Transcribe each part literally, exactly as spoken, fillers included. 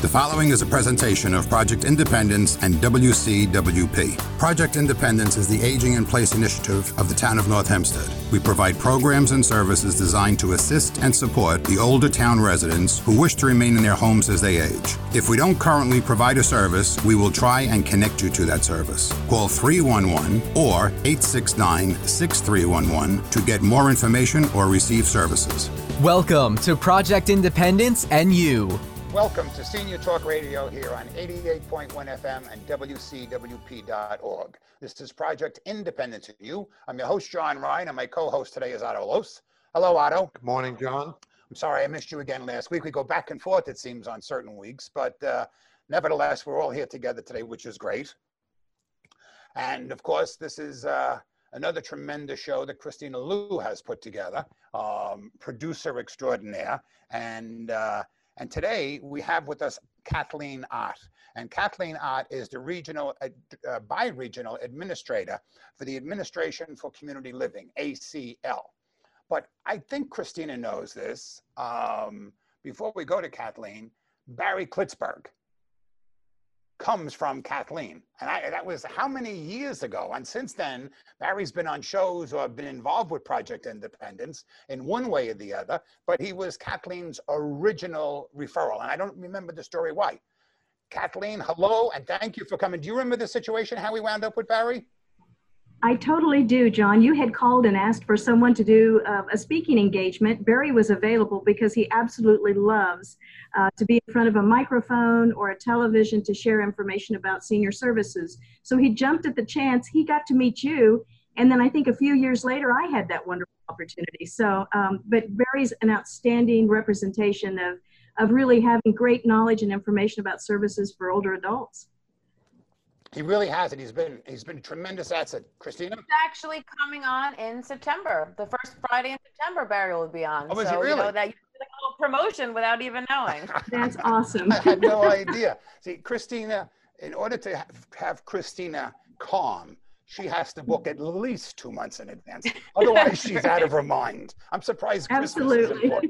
The following is a presentation of Project Independence and W C W P. Project Independence is the Aging in Place initiative of the town of North Hempstead. We provide programs and services designed to assist and support the older town residents who wish to remain in their homes as they age. If we don't currently provide a service, we will try and connect you to that service. Call three one one or eight six nine, six three one one to get more information or receive services. Welcome to Project Independence and You. Welcome to Senior Talk Radio here on eighty-eight point one F M and W C W P dot org. This is Project Independence and You. I'm your host, John Ryan, and my co-host today is Otto Los. Hello, Otto. Good morning, John. I'm sorry I missed you again last week. We go back and forth, it seems, on certain weeks, but uh, nevertheless, we're all here together today, which is great. And of course, this is uh, another tremendous show that Christina Liu has put together, um, producer extraordinaire, and uh, And today we have with us Kathleen Ott. And Kathleen Ott is the regional, uh, bi-regional administrator for the Administration for Community Living, A C L. But I think Christina knows this. Um, before we go to Kathleen, Barry Klitzberg comes from Kathleen. And I, that was how many years ago? And since then, Barry's been on shows or been involved with Project Independence in one way or the other, but he was Kathleen's original referral. And I don't remember the story why. Kathleen, hello, and thank you for coming. Do you remember the situation, how we wound up with Barry? I totally do, John. You had called and asked for someone to do uh, a speaking engagement. Barry was available because he absolutely loves uh, to be in front of a microphone or a television to share information about senior services. So he jumped at the chance. He got to meet you. And then I think a few years later, I had that wonderful opportunity. So, um, but Barry's an outstanding representation of, of really having great knowledge and information about services for older adults. He really has it. He's been he's been a tremendous asset. Christina? He's actually coming on in September. The first Friday in September, Barry will be on. Oh, is so, he really? You know, that you did like a little promotion without even knowing. That's awesome. I had no idea. See, Christina, in order to have, have Christina calm, she has to book at least two months in advance. Otherwise, she's out of her mind. I'm surprised Christmas Absolutely. is important.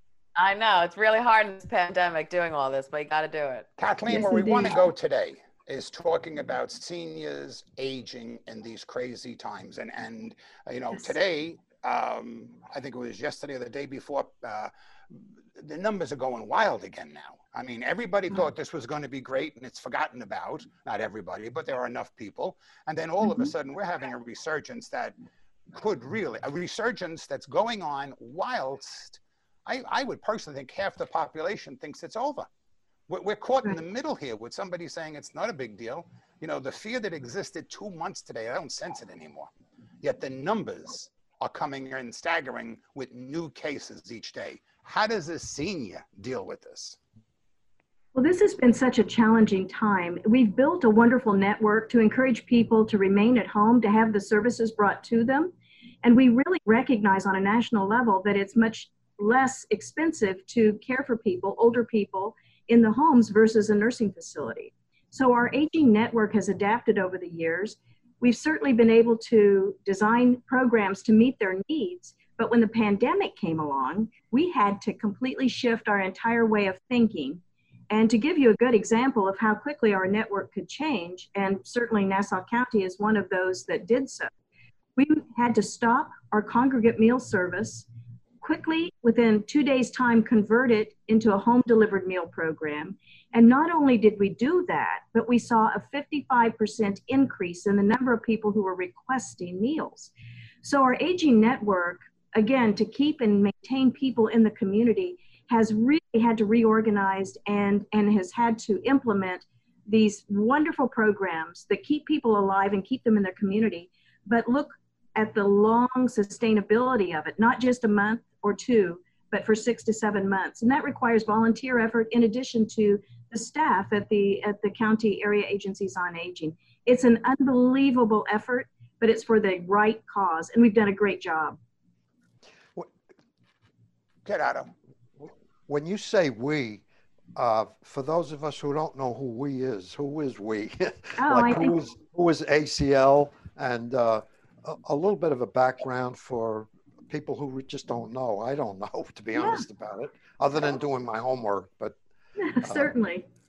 I know. It's really hard in this pandemic doing all this, but you got to do it. Kathleen, Yes, where we indeed. want to go today is talking about seniors aging in these crazy times. And, and uh, you know, Yes. today, um, I think it was yesterday or the day before, uh, the numbers are going wild again now. I mean, everybody thought this was going to be great and it's forgotten about. Not everybody, but there are enough people. And then all Mm-hmm. of a sudden we're having a resurgence that could really, a resurgence that's going on whilst I, I would personally think half the population thinks it's over. We're, we're caught in the middle here with somebody saying it's not a big deal. You know, the fear that existed two months today, I don't sense it anymore. Yet the numbers are coming in staggering with new cases each day. How does a senior deal with this? Well, this has been such a challenging time. We've built a wonderful network to encourage people to remain at home, to have the services brought to them. And we really recognize on a national level that it's much less expensive to care for people, older people, in the homes versus a nursing facility. So our aging network has adapted over the years. We've certainly been able to design programs to meet their needs, but when the pandemic came along, we had to completely shift our entire way of thinking. And to give you a good example of how quickly our network could change, and certainly Nassau County is one of those that did so, we had to stop our congregate meal service, quickly, within two days' time, convert it into a home-delivered meal program. And not only did we do that, but we saw a fifty-five percent increase in the number of people who were requesting meals. So our aging network, again, to keep and maintain people in the community, has really had to reorganize and, and has had to implement these wonderful programs that keep people alive and keep them in their community, but look at the long sustainability of it, not just a month or two, but for six to seven months. And that requires volunteer effort in addition to the staff at the at the county area agencies on aging. It's an unbelievable effort, but it's for the right cause. And we've done a great job. Get Otto. When you say we, uh, for those of us who don't know who we is, who is we? Oh, like I who think- is who is A C L, and uh, a, a little bit of a background for people who just don't know. I don't know, to be Yeah. honest about it, other than doing my homework. But Certainly.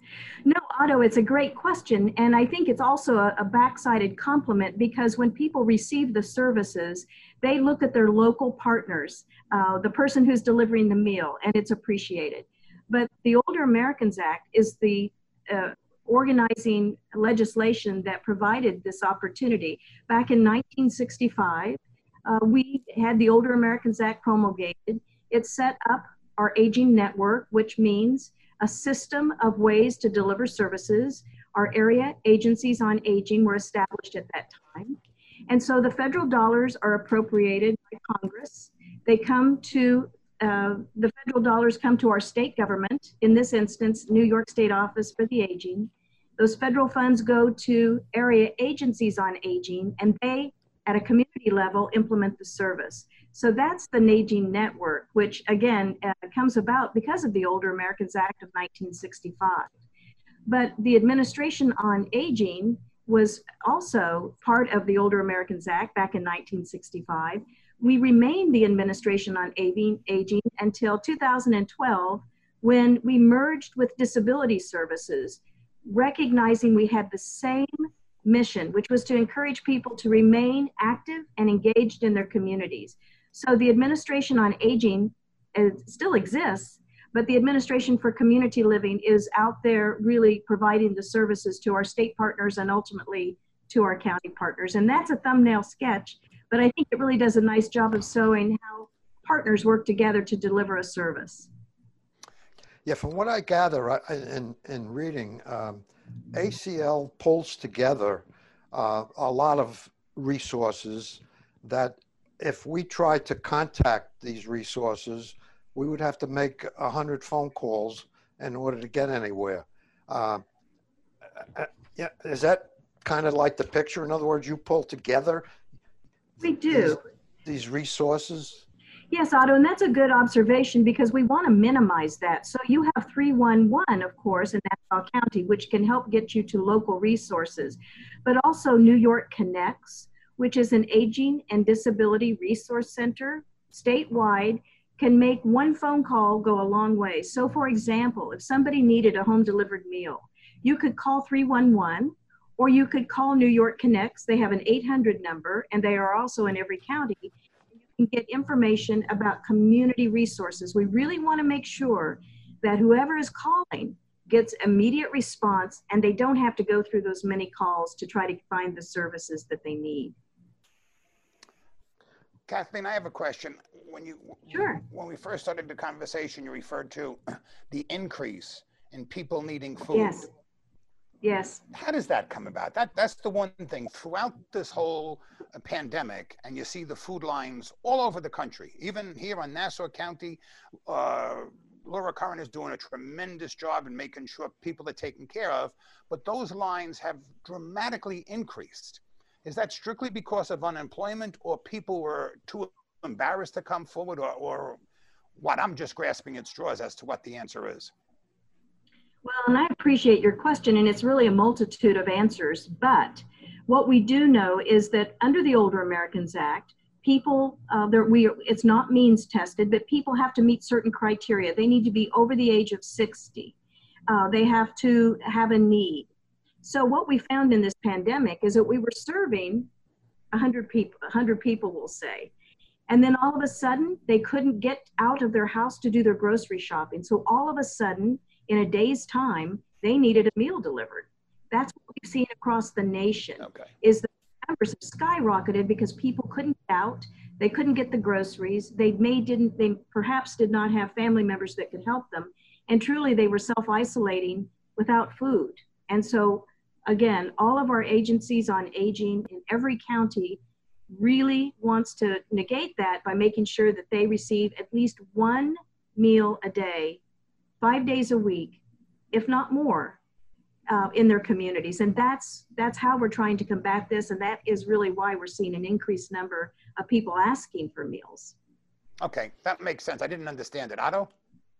No, Otto, it's a great question. And I think it's also a, a backsided compliment because when people receive the services, they look at their local partners, uh, the person who's delivering the meal, and it's appreciated. But the Older Americans Act is the uh, organizing legislation that provided this opportunity. Back in nineteen sixty-five, uh, we had the Older Americans Act promulgated. It set up our aging network, which means a system of ways to deliver services. Our area agencies on aging were established at that time. And so the federal dollars are appropriated by Congress. They come to, uh, the federal dollars come to our state government, in this instance, New York State Office for the Aging. Those federal funds go to area agencies on aging, and they, at a community level, implement the service. So that's the Aging Network, which again uh, comes about because of the Older Americans Act of nineteen sixty-five. But the Administration on Aging was also part of the Older Americans Act back in nineteen sixty-five. We remained the Administration on Aging, aging until two thousand twelve, when we merged with Disability Services, recognizing we had the same mission, which was to encourage people to remain active and engaged in their communities. So the Administration on Aging uh, still exists, but the Administration for Community Living is out there really providing the services to our state partners and ultimately to our county partners. And that's a thumbnail sketch, but I think it really does a nice job of showing how partners work together to deliver a service. Yeah, from what I gather I, in, in reading, um, A C L pulls together uh, a lot of resources that if we tried to contact these resources, we would have to make a hundred phone calls in order to get anywhere. Uh, yeah, is that kind of like the picture? In other words, you pull together We do. these, these resources? Yes, Otto, and that's a good observation because we want to minimize that. So you have three one one, of course, in Nassau County, which can help get you to local resources, but also New York Connects, which is an aging and disability resource center statewide, can make one phone call go a long way. So for example, if somebody needed a home delivered meal, you could call three one one, or you could call New York Connects. They have an eight hundred number, and they are also in every county. You can get information about community resources. We really want to make sure that whoever is calling gets immediate response, and they don't have to go through those many calls to try to find the services that they need. Kathleen, I have a question. When you Sure. when we first started the conversation, you referred to the increase in people needing food. Yes. Yes. How does that come about? That that's the one thing throughout this whole uh, pandemic, and you see the food lines all over the country. Even here on Nassau County, uh, Laura Curran is doing a tremendous job in making sure people are taken care of, but those lines have dramatically increased. Is that strictly because of unemployment, or people were too embarrassed to come forward, or, or what? I'm just grasping at straws as to what the answer is. Well, and I appreciate your question, and it's really a multitude of answers. But what we do know is that under the Older Americans Act, people, uh, there, we, it's not means tested, but people have to meet certain criteria. They need to be over the age of sixty. Uh, they have to have a need. So what we found in this pandemic is that we were serving one hundred people, one hundred people, we'll say. And then all of a sudden, they couldn't get out of their house to do their grocery shopping. So all of a sudden, in a day's time, they needed a meal delivered. That's what we've seen across the nation. Okay. Is the numbers have skyrocketed because people couldn't get out, they couldn't get the groceries, they may didn't, they perhaps did not have family members that could help them, and truly they were self-isolating without food. And so again, all of our agencies on aging in every county really wants to negate that by making sure that they receive at least one meal a day, five days a week, if not more, uh, in their communities. And that's that's how we're trying to combat this, and that is really why we're seeing an increased number of people asking for meals. Okay, that makes sense. I didn't understand it. Otto?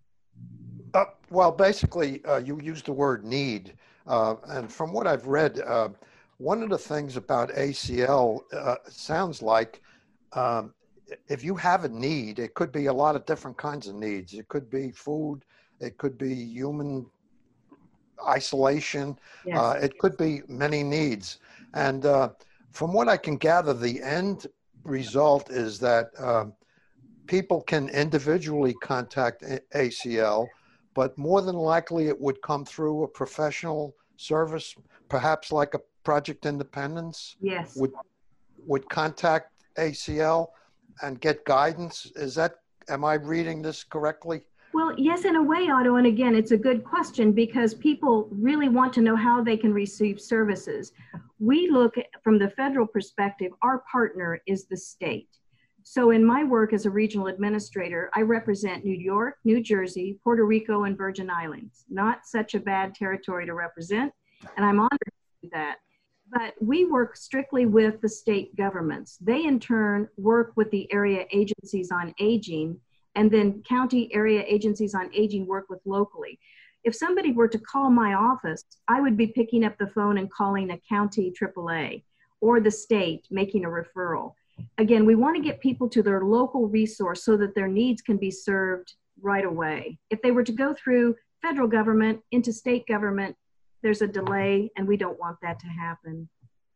Uh, well, basically, uh, you used the word need. Uh, and from what I've read, uh, one of the things about A C L uh, sounds like um, if you have a need, it could be a lot of different kinds of needs. It could be food, it could be human isolation. Yes. Uh, it could be many needs. And uh, from what I can gather, the end result is that um, people can individually contact A C L, but more than likely it would come through a professional service, perhaps like a Project Independence. Yes. Would would contact A C L and get guidance. Is that, am I reading this correctly? Well, yes, in a way, Otto. And again, it's a good question because people really want to know how they can receive services. We look at, from the federal perspective, our partner is the state. So in my work as a regional administrator, I represent New York, New Jersey, Puerto Rico, and Virgin Islands. Not such a bad territory to represent, and I'm honored to do that. But we work strictly with the state governments. They in turn work with the area agencies on aging, and then county area agencies on aging work with locally. If somebody were to call my office, I would be picking up the phone and calling a county triple A or the state making a referral. Again, we want to get people to their local resource so that their needs can be served right away. If they were to go through federal government into state government, there's a delay, and we don't want that to happen.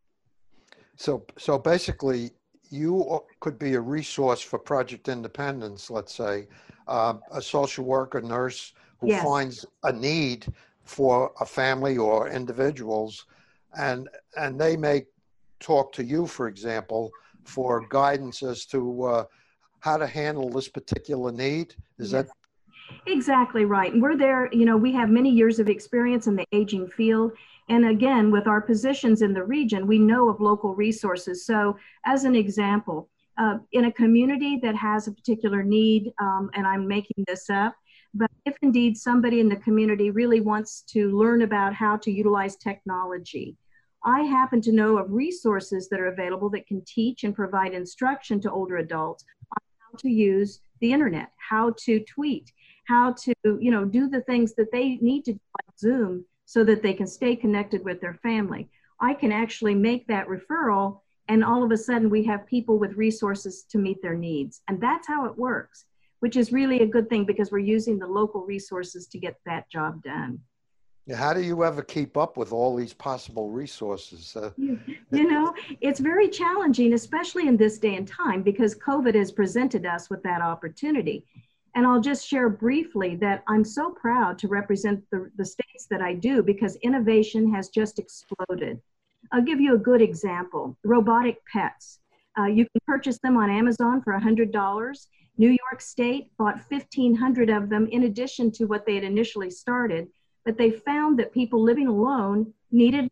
So, so basically, you could be a resource for Project Independence, let's say, uh, a social worker, nurse who Yes. finds a need for a family or individuals, and and they may talk to you, for example, for guidance as to uh, how to handle this particular need. Is Yes. that? Exactly right. And we're there, you know, we have many years of experience in the aging field. And again, with our positions in the region, we know of local resources. So as an example, uh, in a community that has a particular need, um, and I'm making this up, but if indeed somebody in the community really wants to learn about how to utilize technology, I happen to know of resources that are available that can teach and provide instruction to older adults on how to use the internet, how to tweet, how to, you know, do the things that they need to do like Zoom so that they can stay connected with their family. I can actually make that referral, and all of a sudden we have people with resources to meet their needs. And that's how it works, which is really a good thing because we're using the local resources to get that job done. How do you ever keep up with all these possible resources? Uh, You, you know, it's very challenging, especially in this day and time, because COVID has presented us with that opportunity. And I'll just share briefly that I'm so proud to represent the, the states that I do because innovation has just exploded. I'll give you a good example. Robotic pets. Uh, you can purchase them on Amazon for one hundred dollars. New York State bought fifteen hundred of them in addition to what they had initially started. But they found that people living alone needed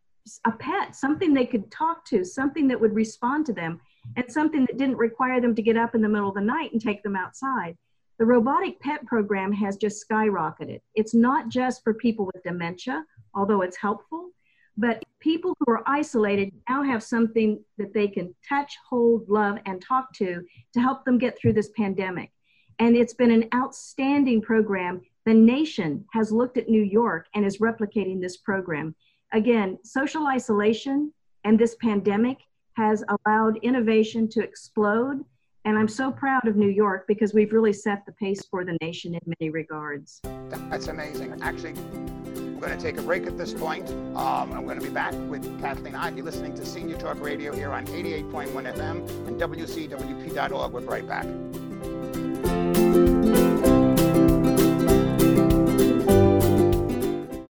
a pet, something they could talk to, something that would respond to them, and something that didn't require them to get up in the middle of the night and take them outside. The robotic pet program has just skyrocketed. It's not just for people with dementia, although it's helpful, but people who are isolated now have something that they can touch, hold, love, and talk to to help them get through this pandemic. And it's been an outstanding program. The nation has looked at New York and is replicating this program. Again, social isolation and this pandemic has allowed innovation to explode. And I'm so proud of New York because we've really set the pace for the nation in many regards. That's amazing. Actually, we're going to take a break at this point. Um, I'm going to be back with Kathleen Ivey listening to Senior Talk Radio here on eighty-eight point one F M and W C W P dot org. We'll be right back.